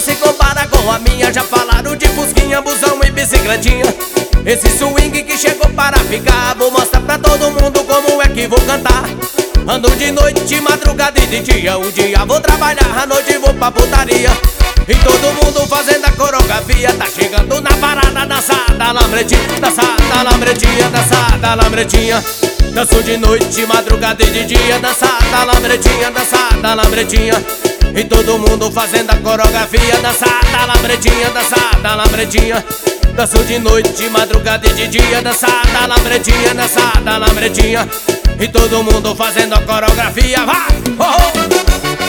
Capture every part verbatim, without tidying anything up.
se compara com a minha. Já falaram de fusquinha, busão e bicicletinha. Esse swing que chegou para ficar, vou mostrar pra todo mundo como é que vou cantar. Ando de noite, de madrugada e de dia. Um dia vou trabalhar, à noite vou pra putaria. E todo mundo fazendo a coreografia. Tá chegando na parada, dançada, lambretinha. Dançada, lambretinha, dançada, lambretinha. Danço de noite, de madrugada e de dia. Dançada, lambretinha, dançada, lambretinha. E todo mundo fazendo a coreografia. Dançada, lambretinha, dançada, lambretinha. Danço de noite, de madrugada e de dia. Dançada, lambretinha, dançada, lambretinha. E todo mundo fazendo a coreografia. Vai! Oh, oh.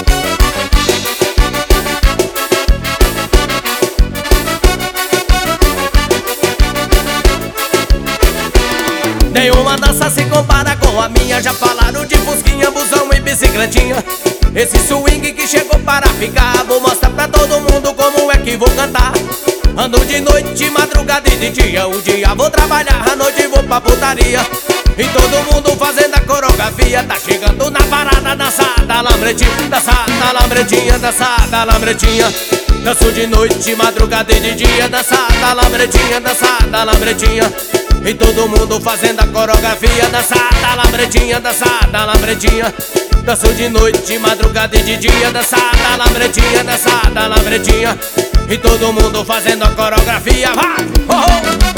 Nenhuma dança se compara com a minha. Já falaram de fusquinha, busão e bicicletinha. Esse swing que chegou para ficar, vou mostrar pra todo mundo como é que vou cantar. Ando de noite, de madrugada e de dia. Um dia vou trabalhar, à noite vou pra putaria. E todo mundo fazendo a coreografia. Tá chegando na parada, dançada, lambretinha. Dançada, lambretinha, dançada, lambretinha. Danço de noite, de madrugada e de dia. Dançada, lambretinha, dançada, lambretinha. E todo mundo fazendo a coreografia. Dançada, lambretinha, dançada, lambretinha. Danço de noite, de madrugada e de dia. Dançada, lambretinha, dançada, lambretinha. E todo mundo fazendo a coreografia. Vai! Oh, oh.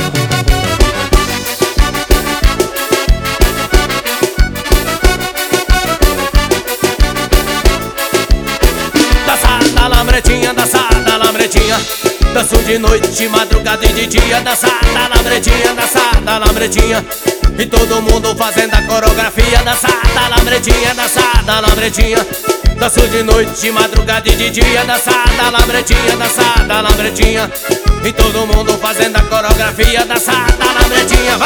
Dançada, lambretinha, dançada, lambretinha. Danço de noite, de madrugada e de dia. Dançada, lambretinha, dançada, lambretinha. E todo mundo fazendo a coreografia. Dançada, lambretinha, dançada, lambretinha. Danço de noite, de madrugada e de dia. Dançada, lambretinha, dançada, lambretinha. E todo mundo fazendo a coreografia. Dançada, lambretinha.